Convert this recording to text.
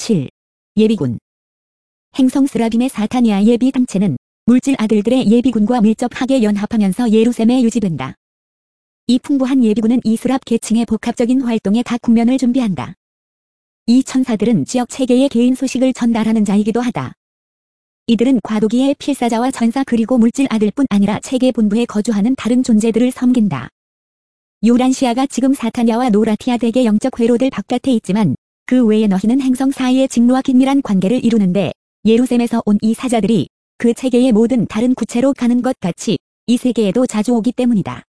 7. 예비군. 행성 스라빔의 사타니아 예비단체는 물질 아들들의 예비군과 밀접하게 연합하면서 예루살렘에 유지된다. 이 풍부한 예비군은 이스랍 계층의 복합적인 활동에 각 국면을 준비한다. 이 천사들은 지역 체계의 개인 소식을 전달하는 자이기도 하다. 이들은 과도기의 필사자와 전사 그리고 물질 아들뿐 아니라 체계 본부에 거주하는 다른 존재들을 섬긴다. 요란시아가 지금 사타냐와 노라티아 덱의 영적 회로들 바깥에 있지만 그 외에 너희는 행성 사이의 직로와 긴밀한 관계를 이루는데 예루살렘에서 온 이 사자들이 그 체계의 모든 다른 구체로 가는 것 같이 이 세계에도 자주 오기 때문이다.